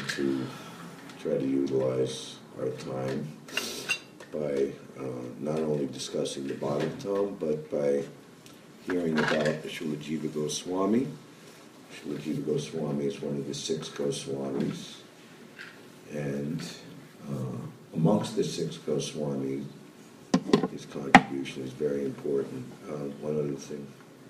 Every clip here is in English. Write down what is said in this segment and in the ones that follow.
to try to utilize our time by not only discussing the Bhagavatam, but by hearing about Srila Jiva Goswami. Srila Jiva Goswami is one of the 6 Goswamis, and amongst the 6 Goswamis, his contribution is very important. One other thing.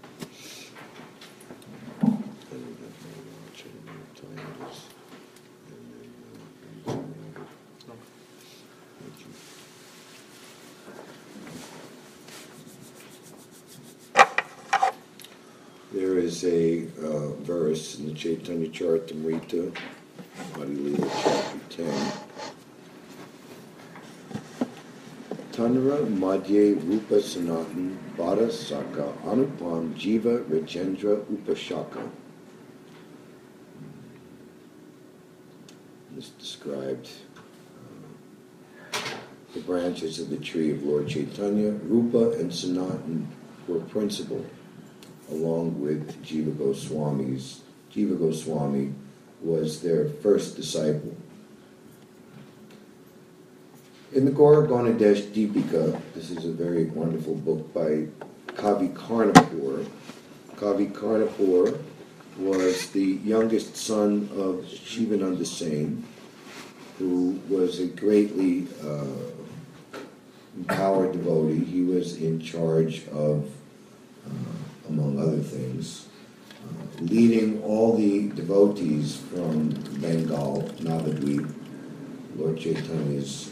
There is a verse in the Chaitanya Charitamrita, Adi Lila chapter 10. Tanra Madhye Rupa Sanatan Bada Saka Anupam Jiva Rajendra Upashaka. This described the branches of the tree of Lord Chaitanya. Rupa and Sanatan were principal, along with Jiva Goswamis. Jiva Goswami was their first disciple. In the Gaura Gaunadesh Deepika, this is a very wonderful book by Kavi Karnapur. Kavi Karnapur was the youngest son of Shivananda Sen, who was a greatly empowered devotee. He was in charge of, among other things, leading all the devotees from Bengal, Navadvip, Lord Chaitanya's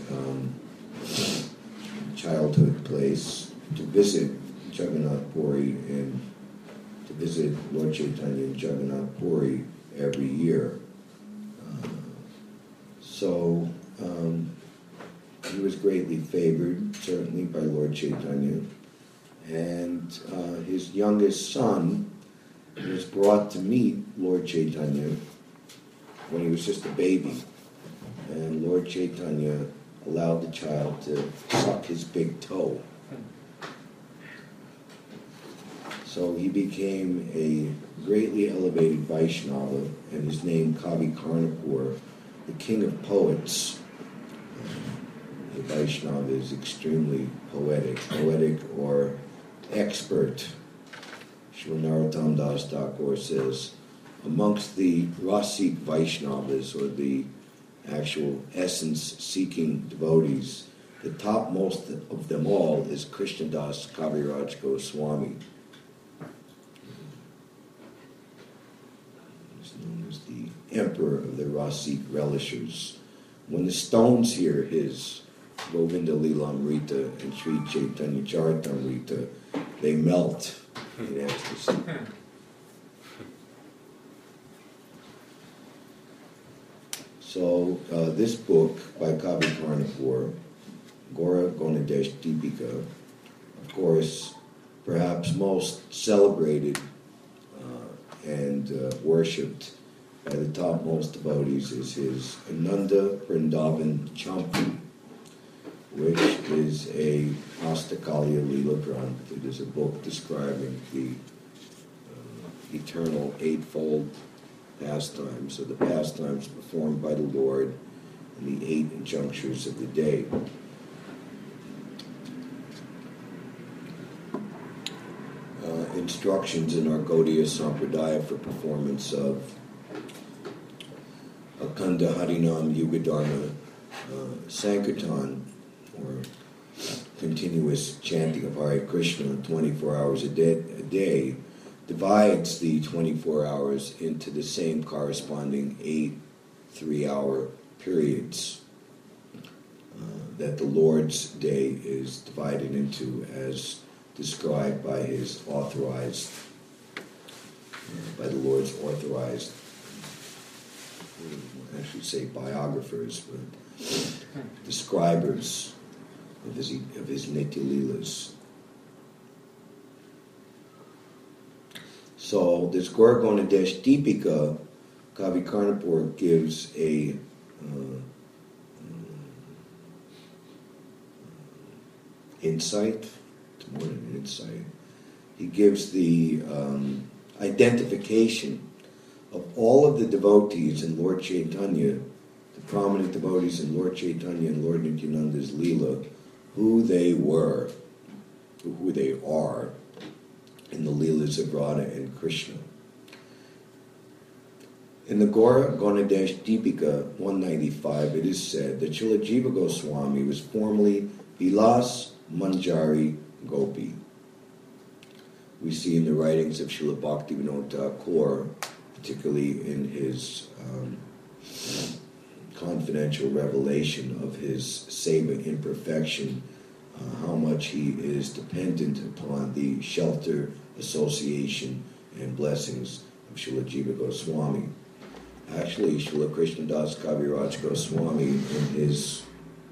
childhood place, to visit Jagannath Puri and to visit Lord Chaitanya in Jagannath Puri every year. So he was greatly favored, certainly by Lord Chaitanya, and his youngest son was brought to meet Lord Chaitanya when he was just a baby. And Lord Chaitanya allowed the child to suck his big toe. So he became a greatly elevated Vaishnava, and his name Kavi Karnapur, the king of poets. The Vaishnava is extremely poetic or expert. Srila Narottam Das Thakur says, amongst the Rasik Vaishnavas, or the actual essence-seeking devotees, the topmost of them all is Krishnadas Kaviraj Goswami. He's known as the emperor of the Rasik relishers. When the stones hear his Govinda Lilamrita and Sri Chaitanya Charitamrita, they melt in ecstasy. So this book by Kavi Karnapur, Gaura Gaunadesh Deepika, of course, perhaps most celebrated and worshipped by the topmost devotees, is his Ananda Vrindavan Champu, which is a Astakalya Leela Granth. It is a book describing the eternal eightfold pastimes, so the pastimes performed by the Lord and the 8 injunctures of the day. Instructions in our Gaudiya Sampradaya for performance of Akhanda Harinam Yugadharma Sankirtan, or continuous chanting of Hare Krishna 24 hours a day, divides the 24 hours into the same corresponding 8 3-hour periods that the Lord's day is divided into, as described by his authorized, by the Lord's authorized, I should say biographers, but describers of his Nitya Leelas. So this Gaura Gaunadesh Deepika, Kavi Karnapur gives a insight, more than an insight. He gives the identification of all of the devotees in Lord Chaitanya, the prominent devotees in Lord Chaitanya and Lord Nityananda's Leela, who they were, who they are in the Leelas of Radha and Krishna. In the Gaura Ganadesh Deepika 195, it is said that Srila Jiva Goswami was formerly Vilas Manjari Gopi. We see in the writings of Srila Bhaktivinoda Thakur, particularly in his confidential revelation of his seva imperfection, how much he is dependent upon the shelter, association, and blessings of Srila Jiva Goswami. Actually, Srila Krishnadas Kaviraj Goswami, in his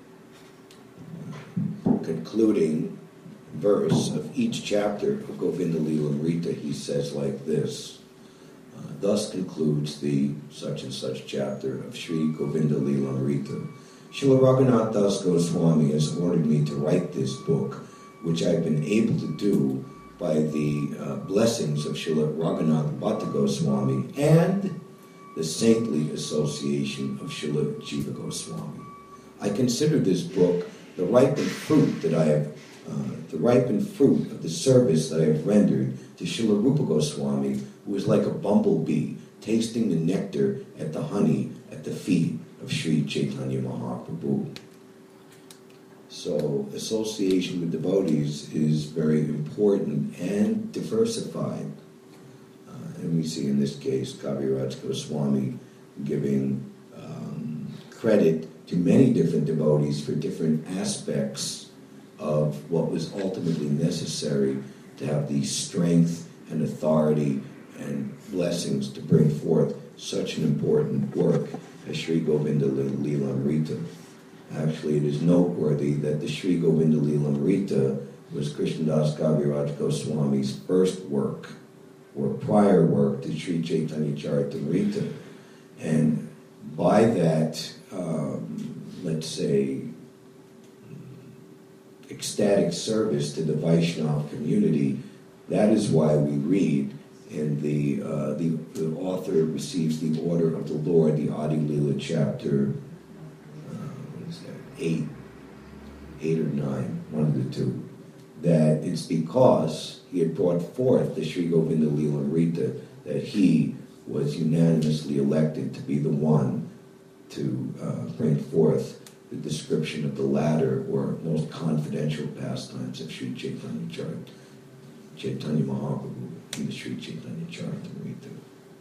concluding verse of each chapter of Govinda Lilamrita, he says like this: thus concludes the such and such chapter of Sri Govinda Lilamrita. Srila Raghunath Das Goswami has ordered me to write this book, which I've been able to do by the blessings of Srila Raghunath Bhatta Goswami and the saintly association of Srila Jiva Goswami. I consider this book the ripened fruit that I have, the ripened fruit of the service that I have rendered to Srila Rupa Goswami, who is like a bumblebee tasting the nectar at the honey at the feet of Sri Chaitanya Mahaprabhu. So association with devotees is very important and diversified. And we see in this case Kaviraj Goswami giving credit to many different devotees for different aspects of what was ultimately necessary to have the strength and authority and blessings to bring forth such an important work as Sri Govinda Lilamrita. Actually, it is noteworthy that the Sri Govinda Lilamrita was Krishnadas Kaviraj Goswami's first work, or prior work to Sri Chaitanya Charitamrita. And by that, let's say, ecstatic service to the Vaishnava community, that is why we read in the author receives the order of the Lord, the Adi Leela chapter, 8 or 9, one of the two, that it's because he had brought forth the Sri Govinda Lilamrita that he was unanimously elected to be the one to bring forth the description of the latter or most confidential pastimes of Sri Chaitanya Mahaprabhu in the Sri Chaitanya Charitamrita.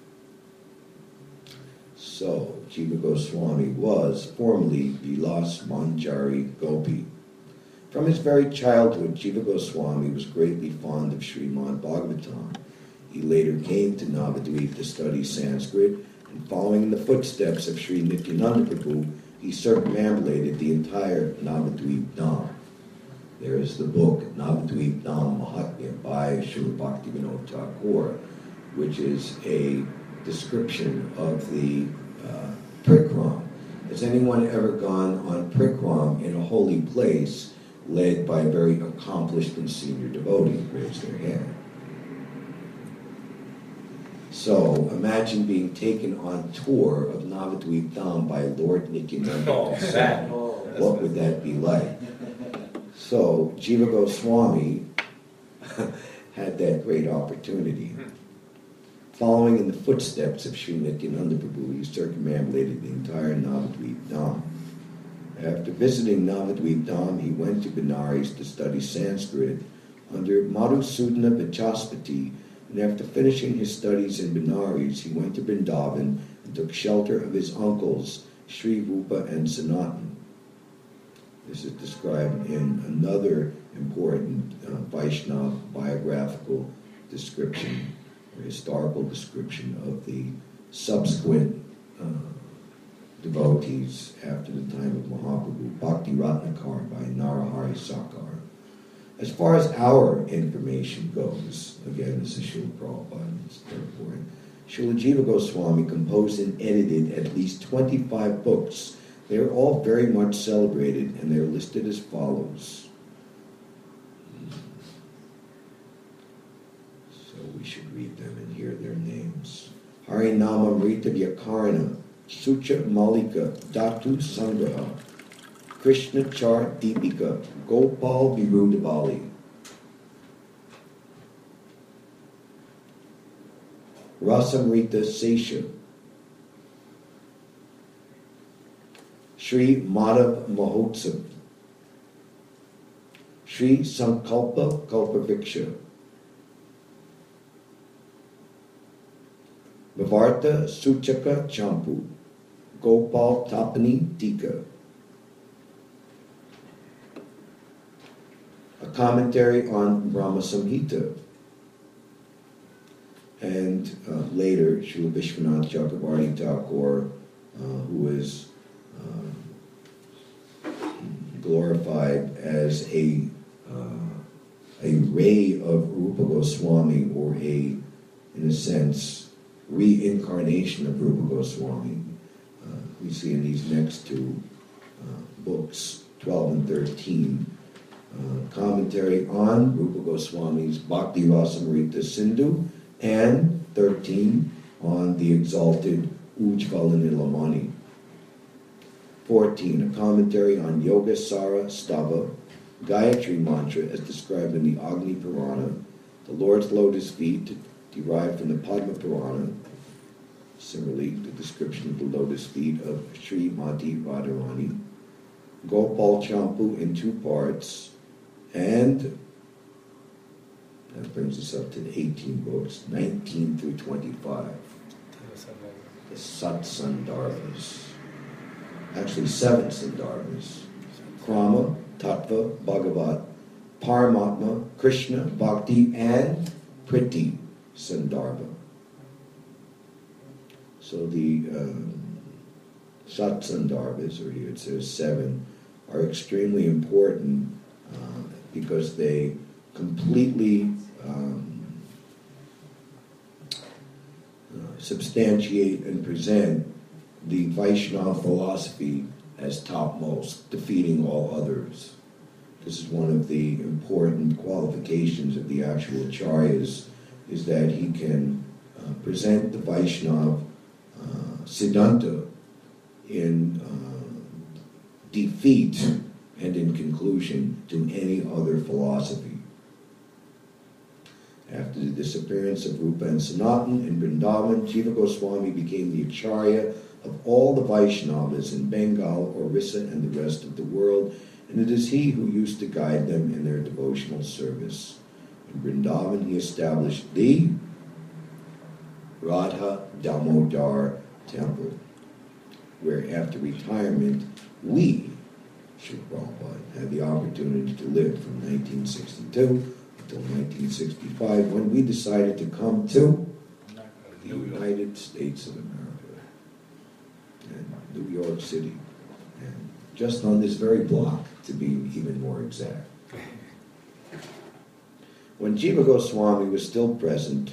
So, Jiva Goswami was formerly Vilas Manjari Gopi. From his very childhood, Jiva Goswami was greatly fond of Srimad Bhagavatam. He later came to Navadvip to study Sanskrit, and following in the footsteps of Sri Nityananda Prabhu, he circumambulated the entire Navadvip Dham. There is the book Navadvip Dham Mahatmya by Srila Bhaktivinoda Thakur, which is a description of the Prikram. Has anyone ever gone on Prikram in a holy place led by a very accomplished and senior devotee? Raise their hand. So imagine being taken on tour of Navadvip Dham by Lord Nityananda himself. What would that be like? So Jiva Goswami had that great opportunity. Following in the footsteps of Sri Nityananda Prabhu, he circumambulated the entire Navadvip Dham. After visiting Navadvip Dham, he went to Benares to study Sanskrit under Madhusudana Vachaspati, and after finishing his studies in Benares, he went to Vrindavan and took shelter of his uncles, Sri Rupa and Sanatan. This is described in another important Vaishnava biographical description, or historical description of the subsequent devotees after the time of Mahaprabhu, Bhakti Ratnakar by Narahari Sakar. As far as our information goes, again, this is Srila Prabhupada's third point, Srila Jiva Goswami composed and edited at least 25 books. They are all very much celebrated, and they're listed as follows. So we should read them and hear their names. Harinamamrita Vyakarana, Sucha Malika, Dhatu Sangraha, Krishna Char Deepika, Gopal Virudabali, Rasamrita Sesha, Sri Madhav Mahotsav, Sri Sankalpa Kalpaviksha, Bhavarta Suchaka Champu, Gopal Tapani Tika. A commentary on Brahma Samhita. And later, Srila Vishwanath Chakravarti Thakur, who is glorified as a ray of Rupa Goswami, or in a sense, reincarnation of Rupa Goswami. We see in these next two books, 12 and 13, commentary on Rupa Goswami's Bhakti Rasamrita Sindhu, and 13 on the exalted Ujjvala Nilamani. 14, a commentary on Yoga Sara Stava, Gayatri Mantra as described in the Agni Purana, the Lord's lotus feet derived from the Padma Purana. Similarly, the description of the lotus feet of Sri Mati Radharani. Gopal Champu in 2 parts, and that brings us up to the 18 books, 19 through 25. The Sat Sandarbhas. Actually, 7 Sandarbhas. Krama, Tattva, Bhagavat, Paramatma, Krishna, Bhakti, and Priti Sandarbha. So the Sat Sandarbhas, or here it says 7, are extremely important because they completely substantiate and present the Vaishnava philosophy as topmost, defeating all others. This is one of the important qualifications of the actual acharyas, is that he can present the Vaishnava Siddhanta in defeat and in conclusion to any other philosophy. After the disappearance of Rupa and Sanatan in Vrindavan, Jiva Goswami became the Acharya of all the Vaishnavas in Bengal, Orissa, and the rest of the world, and it is he who used to guide them in their devotional service. In Vrindavan, he established the Radha Damodar Temple, where after retirement, we, Srila Prabhupada, had the opportunity to live from 1962 until 1965, when we decided to come to the United States of America, and New York City, and just on this very block, to be even more exact. When Jiva Goswami was still present,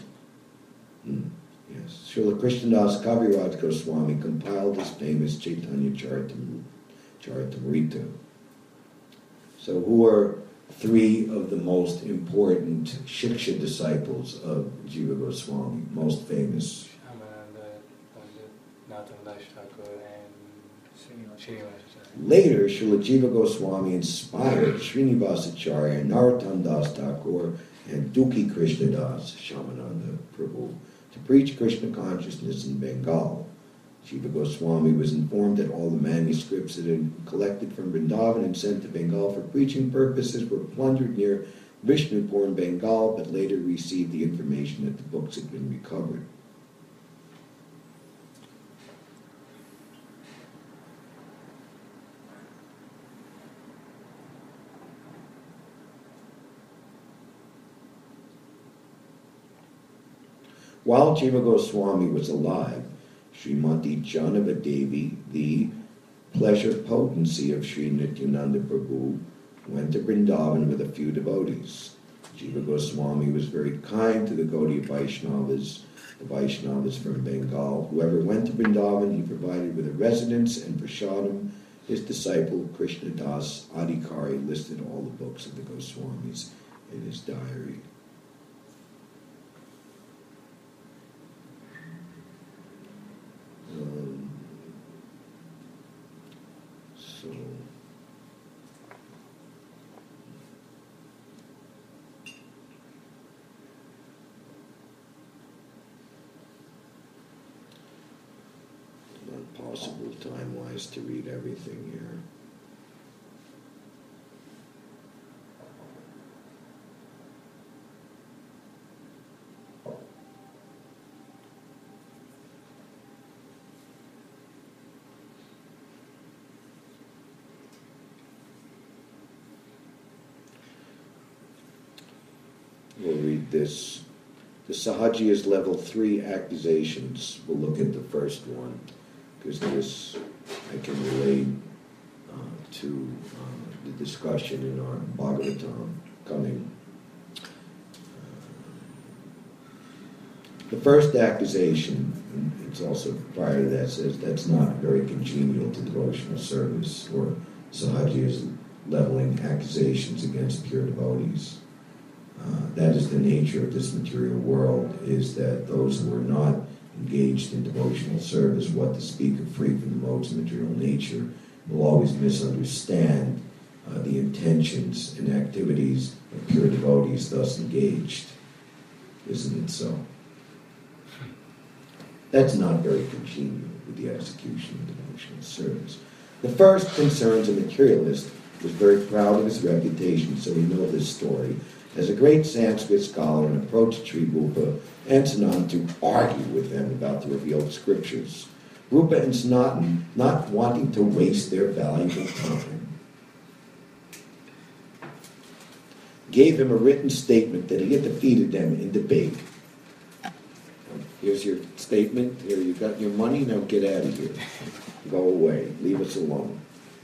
Srila Krishnadas Kaviraj Goswami compiled his famous Chaitanya Charitamrita. So who are 3 of the most important Shiksha disciples of Jiva Goswami, most famous? Later, Srila Jiva Goswami inspired Srinivasacharya, Narottam Das Thakur, and Dukhi Krishnadas Shamananda Prabhu to preach Krishna consciousness in Bengal. Jiva Goswami was informed that all the manuscripts that had been collected from Vrindavan and sent to Bengal for preaching purposes were plundered near Vishnupur in Bengal, but later received the information that the books had been recovered. While Jiva Goswami was alive, Srimati Janava Devi, the pleasure potency of Sri Nityananda Prabhu, went to Vrindavan with a few devotees. Jiva Goswami was very kind to the Gaudiya Vaishnavas, the Vaishnavas from Bengal. Whoever went to Vrindavan, he provided with a residence and prasadam. His disciple, Krishnadas Adhikari, listed all the books of the Goswamis in his diary. possible time-wise to read everything here. We'll read this. The Sahajiya's level 3 accusations. We'll look at the first one, because this I can relate to the discussion in our Bhagavatam coming. The first accusation, and it's also prior to that, says that's not very congenial to devotional service, or Sahajiya's leveling accusations against pure devotees. That is the nature of this material world, is that those who are not engaged in devotional service, what to speak of free from the modes of material nature, will always misunderstand the intentions and activities of pure devotees thus engaged. Isn't it so? That's not very congenial with the execution of devotional service. The first concerns a materialist who was very proud of his reputation, so we know this story, as a great Sanskrit scholar, and approached Sri Rupa and Sanatan to argue with them about the revealed scriptures. Rupa and Sanatan, not wanting to waste their valuable time, gave him a written statement that he had defeated them in debate. Here's your statement. Here, you got your money. Now get out of here. Go away. Leave us alone.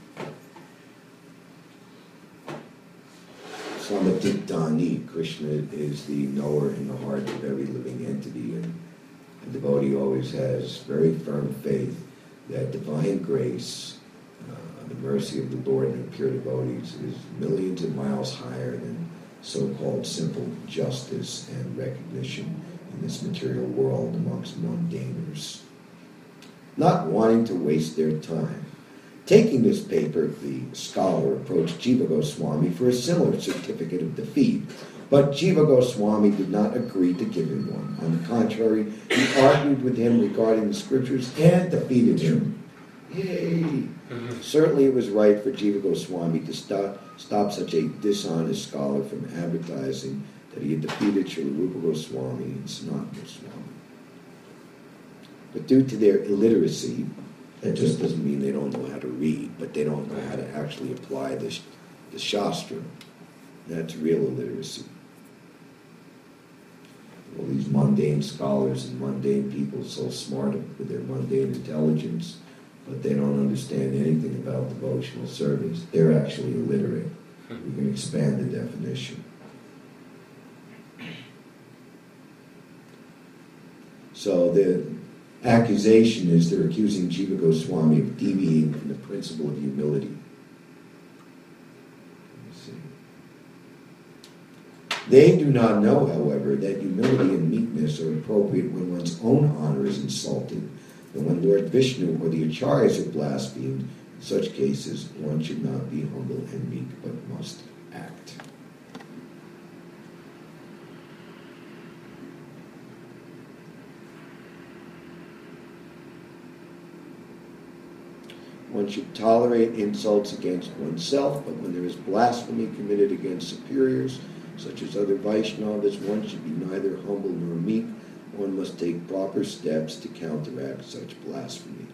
Samatitani. Krishna is the knower in the heart of every living entity, and a devotee always has very firm faith that divine grace, the mercy of the Lord and the pure devotees, is millions of miles higher than so-called simple justice and recognition in this material world amongst mundaners. Not wanting to waste their time, taking this paper, the scholar approached Jiva Goswami for a similar certificate of defeat, but Jiva Goswami did not agree to give him one. On the contrary, he argued with him regarding the scriptures and defeated him. Yay! Certainly it was right for Jiva Goswami to stop such a dishonest scholar from advertising that he had defeated Srila Rupa Goswami and Sanatana Goswami. But due to their illiteracy, that just doesn't mean they don't know how to read, but they don't know how to actually apply the Shastra. That's real illiteracy. All these mundane scholars and mundane people so smart with their mundane intelligence, but they don't understand anything about devotional service. They're actually illiterate. We can expand the definition. So the accusation is they're accusing Jiva Goswami of deviating from the principle of humility. They do not know, however, that humility and meekness are appropriate when one's own honor is insulted, and when Lord Vishnu or the acharyas are blasphemed. In such cases, one should not be humble and meek, but must act. One should tolerate insults against oneself, but when there is blasphemy committed against superiors, such as other Vaishnavas, one should be neither humble nor meek. One must take proper steps to counteract such blasphemy.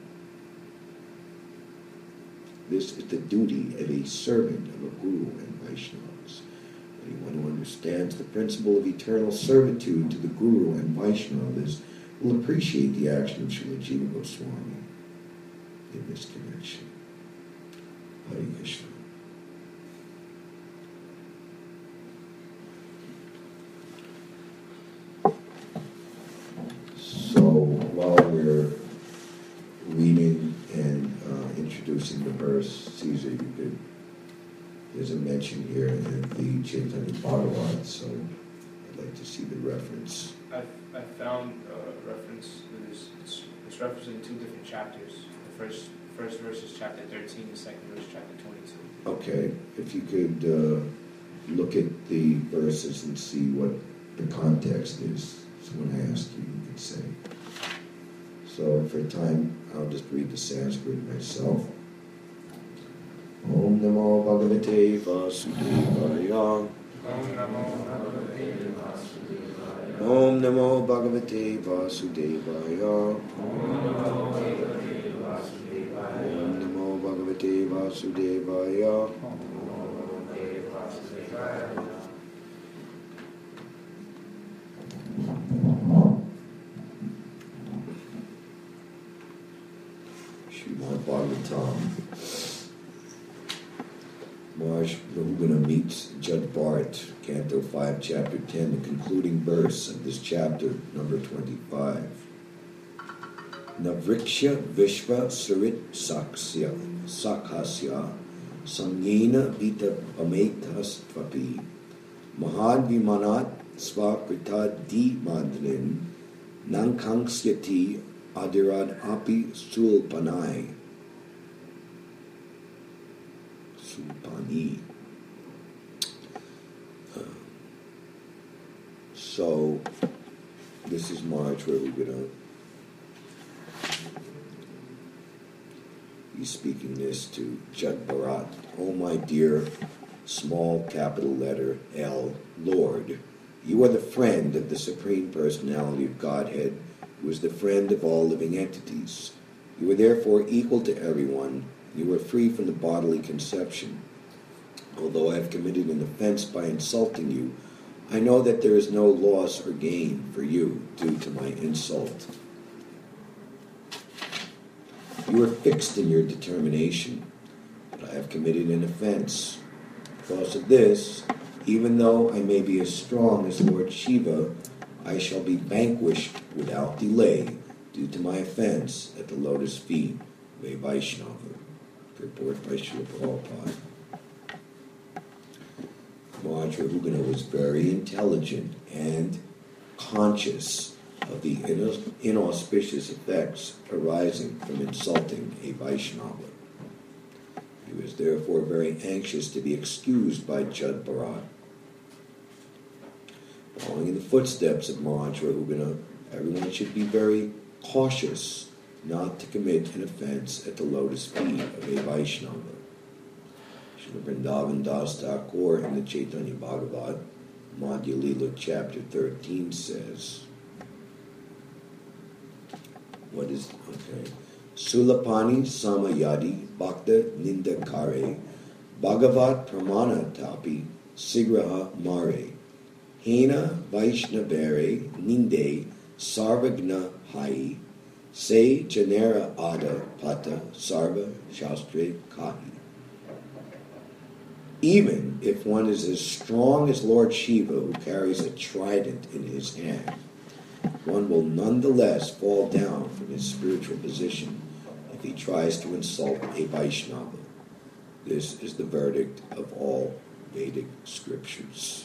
This is the duty of a servant of a guru and Vaishnavas. Anyone who understands the principle of eternal servitude to the guru and Vaishnavas will appreciate the action of Srila Jiva Goswami in this connection. Hare Krishna. So while we're reading and introducing the verse, Caesar, there's a mention here in the Chaitanya Bhagavat, so I'd like to see the reference. I found a reference that it's referenced in two different chapters. The first verse is chapter 13, the second verse is chapter 22. Okay, if you could look at the verses and see what the context is. So when I ask you, you could say. So for time, I'll just read the Sanskrit myself. Om Namo Bhagavate Vasudevaya. Om Namo Bhagavate Vasudevaya. Om Namo Bhagavate Vasudevaya. Srimad Bhagavatam. Maharaj Rahugana meets Judge Bharat, Canto 5, Chapter 10, the concluding verse of this chapter, number 25. Navriksha Vishva Sarit Sakhasya Samyena Vita Ametastvapi Mahad Vimanat Svakrita Di Madrin Nankanksyati Adirad Api Sulpanai Sulpani. So this is March where we're going to be speaking this to Jud Bharat. Oh my dear, small capital letter L, Lord, you are the friend of the Supreme Personality of Godhead, who is the friend of all living entities. You are therefore equal to everyone. You are free from the bodily conception. Although I have committed an offense by insulting you, I know that there is no loss or gain for you due to my insult. You are fixed in your determination, but I have committed an offense. Because of this, even though I may be as strong as Lord Shiva, I shall be vanquished without delay due to my offense at the lotus feet of a Vaishnava. Purport by Srila Prabhupada. Maharaj Rahugana was very intelligent and conscious of the inauspicious effects arising from insulting a Vaishnava. He was therefore very anxious to be excused by Jud Bharat. Following in the footsteps of Maharaj Rahugana, everyone should be very cautious not to commit an offense at the lotus feet of a Vaishnava. Srila Vrindavan Das Thakur in the Chaitanya Bhagavat, Madhya Lila chapter 13 says, what is, okay, Sulapani Samayadi Bhakta Nindakare Bhagavat Pramana Tapi Sigraha Mare Hena Vaishnavare Ninde Sarvagna Hai Se Janera Ada Pata Sarva Shastre Kahi. Even if one is as strong as Lord Shiva, who carries a trident in his hand, one will nonetheless fall down from his spiritual position if he tries to insult a Vaishnava. This is the verdict of all Vedic scriptures.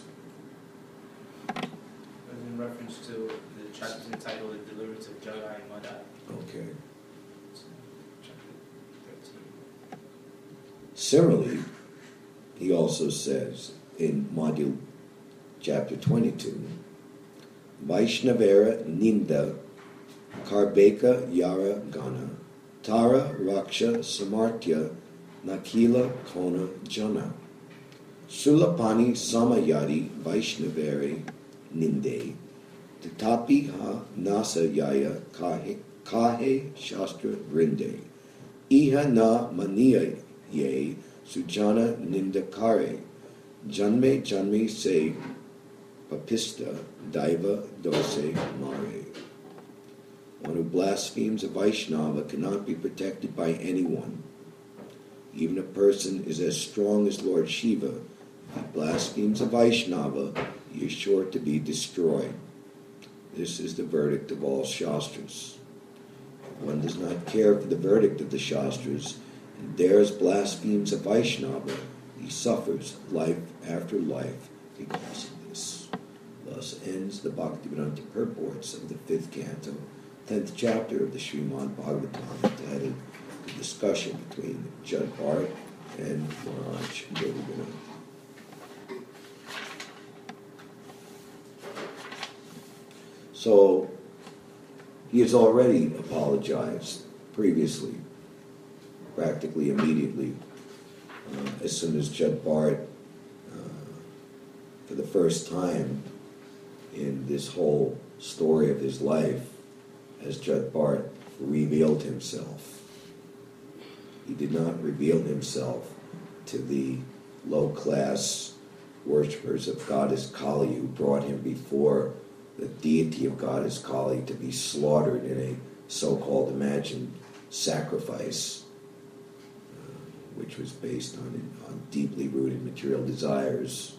In reference to the chapter entitled The Deliverance of Jagai Mada. Okay. Chapter 13. Similarly, he also says in Madhya chapter 22, Vaishnavara Ninda Karbeka Yara Gana Tara Raksha Samartya Nakila Kona Jana Sulapani Samayadi Vaishnavare Ninde Tatapi Ha Nasayaya Kahe Shastra Vrinde Iha Na Maniya Ye Sujana Nindakare Janme Janme Se Papista Daiva Dose Mare. One who blasphemes a Vaishnava cannot be protected by anyone. Even a person is as strong as Lord Shiva. If he blasphemes a Vaishnava, he is sure to be destroyed. This is the verdict of all Shastras. If one does not care for the verdict of the Shastras and dares blasphemes a Vaishnava, he suffers life after life because of this. Thus ends the Bhaktivedanta purports of the 5th canto, 10th chapter of the Srimad Bhagavatam, entitled The Discussion Between Jud Bharat and Maharaj Rahugana. So, He has already apologized previously, practically immediately, as soon as Judd Bart, for the first time in this whole story of his life, as Judd Bart revealed himself. He did not reveal himself to the low-class worshippers of Goddess Kali who brought him before the deity of Goddess Kali to be slaughtered in a so-called imagined sacrifice, which was based on deeply rooted material desires.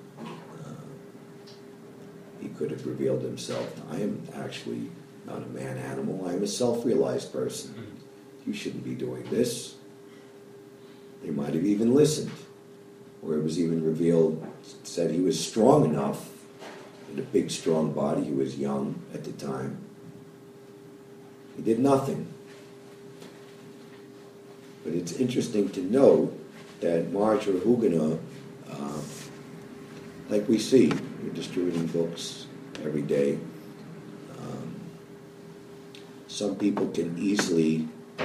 He could have revealed himself. I am actually not a man-animal. I am a self-realized person. You shouldn't be doing this. They might have even listened. Or it was even revealed, said he was strong enough, in a big, strong body. He was young at the time. He did nothing. But it's interesting to note that Maharaj Rahugana, like we see, we're distributing books every day. Some people can easily,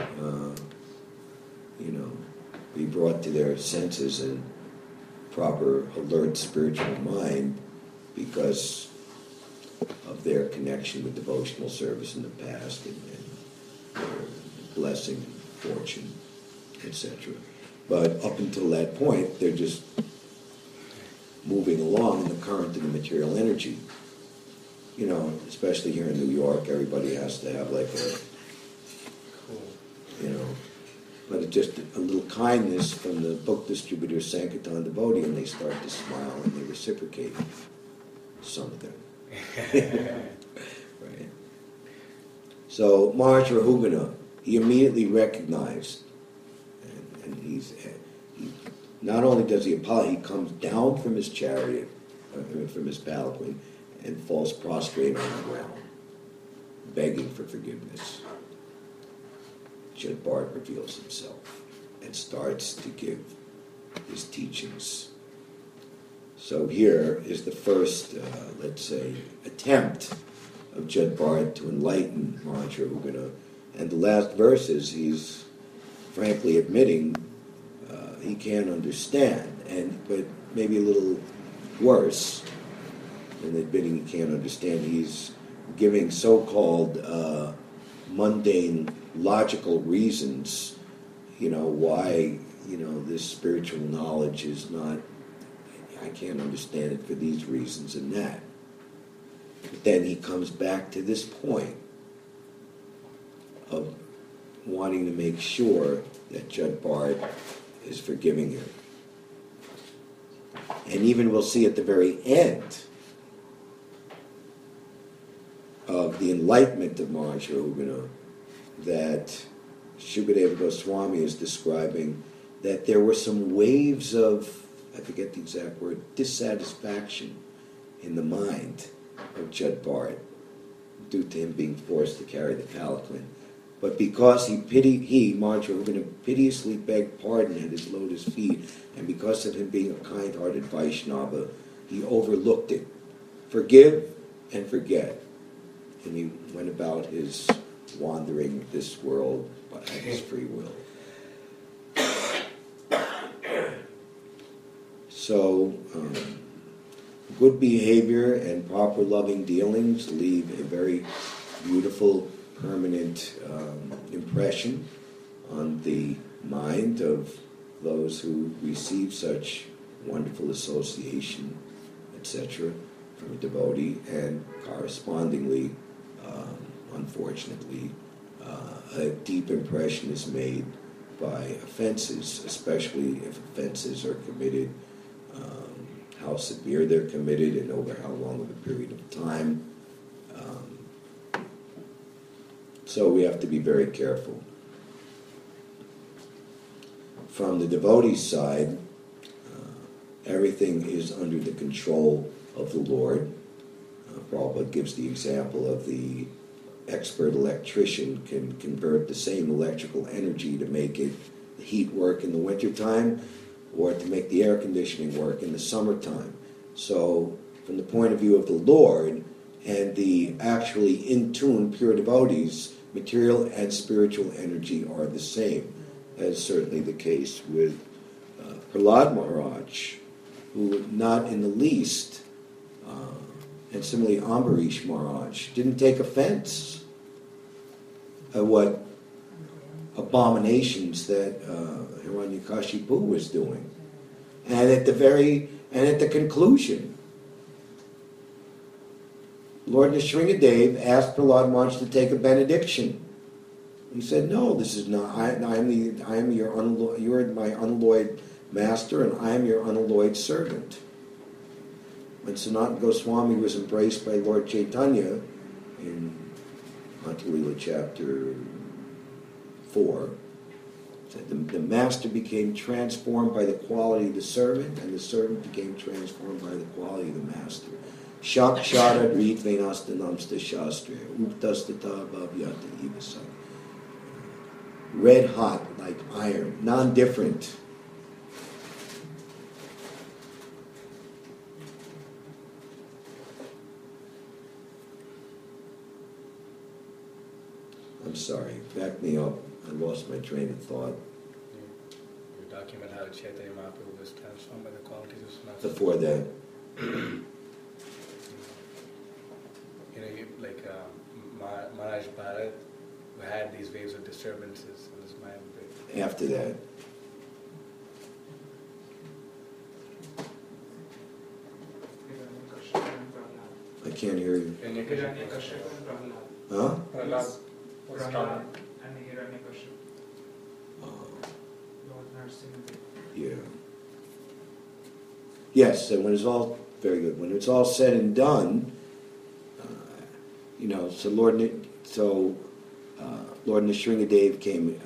be brought to their senses and proper, alert spiritual mind because of their connection with devotional service in the past and their blessing and fortune, etc. But up until that point, they're just moving along in the current of the material energy. Especially here in New York, everybody has to have like a, but it's just a little kindness from the book distributor Sankirtan Devotee, and they start to smile and they reciprocate something. Right. So Maharaj Rahugana, he immediately recognized, and he not only does he apologize, he comes down from his chariot, from his palanquin, and falls prostrate on the ground, begging for forgiveness. Judd Bart reveals himself and starts to give his teachings. So here is the first, attempt of Judd Bart to enlighten Maharaj Rahugana. And the last verses, he's frankly admitting he can't understand, but maybe a little worse than admitting he can't understand. He's giving so-called mundane logical reasons, why, this spiritual knowledge is not, I can't understand it for these reasons and that. But then he comes back to this point of wanting to make sure that Judd Bart is forgiving him. And even we'll see at the very end of the enlightenment of Maharaj Rahugana that Shukadeva Goswami is describing that there were some waves of, I forget the exact word, dissatisfaction in the mind of Judd Bart due to him being forced to carry the palanquin. But because Maharaj Rahugana, piteously begged pardon at his lotus feet, and because of him being a kind-hearted Vaishnava, he overlooked it. Forgive and forget. And he went about his wandering this world at his free will. So, good behavior and proper loving dealings leave a very beautiful, permanent impression on the mind of those who receive such wonderful association, etc., from a devotee, and correspondingly, unfortunately, a deep impression is made by offenses, especially if offenses are committed, how severe they're committed and over how long of a period of time. So we have to be very careful. From the devotee side, everything is under the control of the Lord. Prabhupada gives the example of the expert electrician can convert the same electrical energy to make the heat work in the wintertime or to make the air conditioning work in the summertime. So from the point of view of the Lord, and the actually in tune pure devotees, material and spiritual energy are the same. That is certainly the case with Prahlad Maharaj, who not in the least, and similarly Ambarish Maharaj, didn't take offense at what abominations that Hiranyakashipu was doing. And at the conclusion, Lord Nrsingadev asked Prahlad Maharaj to take a benediction. He said, "No, this is not. You're my unalloyed master, and I am your unalloyed servant." When Sanatana Goswami was embraced by Lord Chaitanya in Bhakti-lila chapter 4, said the master became transformed by the quality of the servant, and the servant became transformed by the quality of the master. Shakshara Dritvenastanamsta Shastra, Uptastata Bhavyata Ivasa. Red hot like iron, non-different. I'm sorry, back me up. I lost my train of thought. You're talking about how Chaitanya Mahaprabhu was transformed by the qualities of Sanatana. Before that, Maharaj Bharat, who had these waves of disturbances in his mind. after that, I can't hear you. Huh? Prahlad. Prahlad and Hiranyakashipu. Lord Nrsingadev. Yeah. Yes, and when it's all very good. When it's all said and done, Lord Nrsingadev came.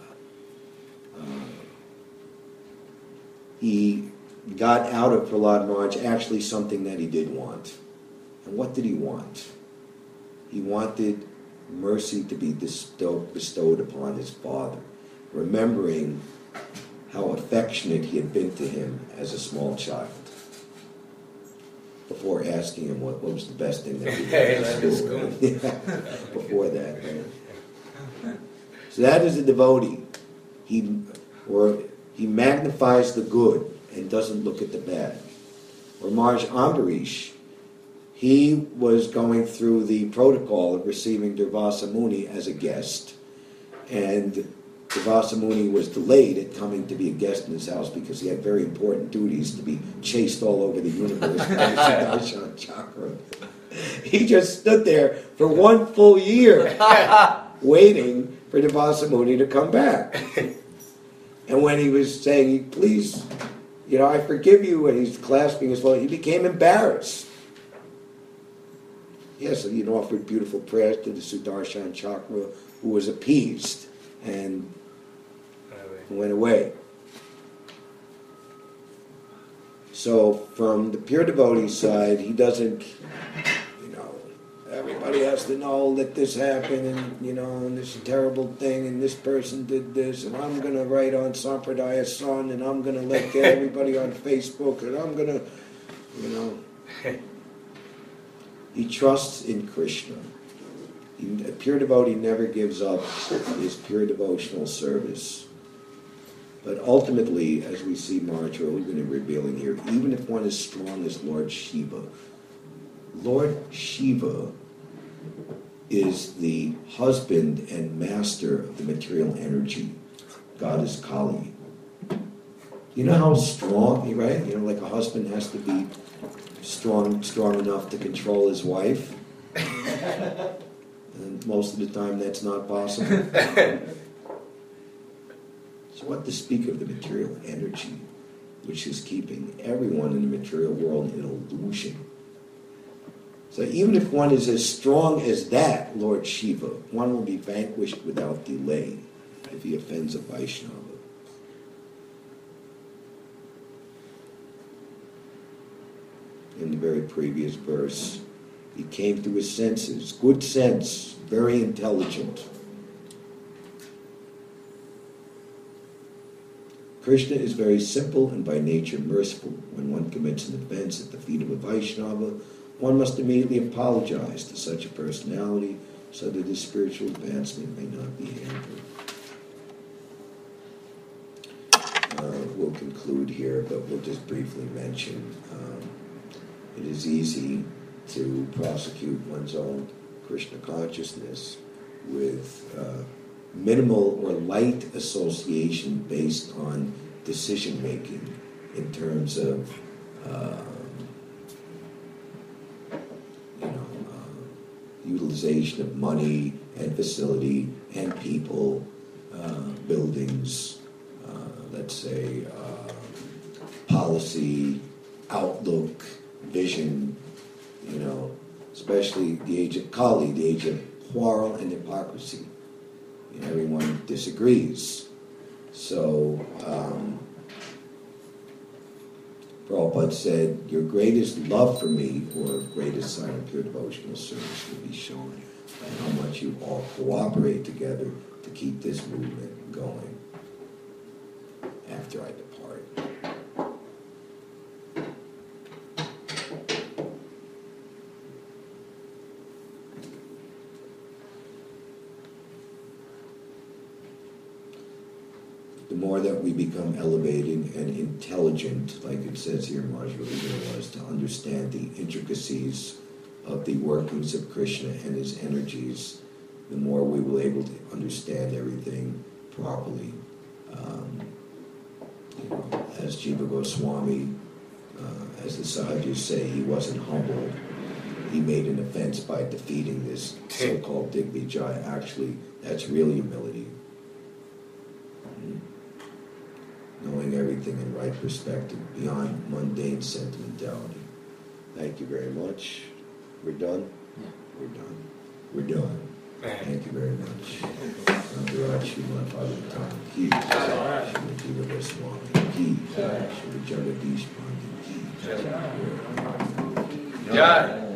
He got out of Prahlad Maharaj actually something that he did want. And what did he want? He wanted mercy to be bestowed upon his father, remembering how affectionate he had been to him as a small child, before asking him what was the best thing that he did at school. Before that. Right? So that is a devotee. He magnifies the good and doesn't look at the bad. Or Maharaj Ambarish, he was going through the protocol of receiving Durvasa Muni as a guest, and Durvasa Muni was delayed at coming to be a guest in his house because he had very important duties to be chased all over the universe by the Sudarshan Chakra. He just stood there for 1 full year waiting for Durvasa Muni to come back. And when he was saying, "Please, I forgive you," and he's clasping his foot, he became embarrassed. Yes, and he offered beautiful prayers to the Sudarshan Chakra, who was appeased and went away. So from the pure devotee side, he doesn't, everybody has to know that this happened, and this terrible thing, and this person did this, and I'm going to write on Sampradaya Sun, and I'm going to let get everybody on Facebook, and I'm going to, He trusts in Krishna. A pure devotee never gives up his pure devotional service. But ultimately, as we see Maharaj Rohigan revealing here, even if one is strong as Lord Shiva is the husband and master of the material energy. God is Kali. You know how strong, right? Like a husband has to be strong enough to control his wife. And most of the time that's not possible. So what to speak of the material energy, which is keeping everyone in the material world in illusion. So even if one is as strong as that, Lord Shiva, one will be vanquished without delay if he offends a Vaishnava. In the very previous verse, he came to his senses, good sense, very intelligent. Krishna is very simple and by nature merciful. When one commits an offense at the feet of a Vaishnava, one must immediately apologize to such a personality so that his spiritual advancement may not be hampered. We'll conclude here, but we'll just briefly mention it is easy to prosecute one's own Krishna consciousness with minimal or light association based on decision making in terms of utilization of money and facility and people, buildings, let's say policy, outlook, vision, especially the age of Kali, the age of quarrel and hypocrisy. Everyone disagrees. So, Prabhupada said, your greatest love for me or greatest sign of pure devotional service will be shown by how much you all cooperate together to keep this movement going after I depart. The more that we become elevated and intelligent, like it says here, Majra was, to understand the intricacies of the workings of Krishna and his energies, the more we will be able to understand everything properly. As Jiva Goswami, as the Sahajis say, he wasn't humbled. He made an offense by defeating this so-called Digvijaya. Actually, that's real humility. Knowing everything in right perspective, beyond mundane sentimentality. Thank you very much. We're done? Yeah. We're done. We're done. Thank you very much. Nanduraj Srimad Bhagavatam Ki, Srimad Jiva Goswami Ki, Srimad Jagadish Pandit Ki. Jai.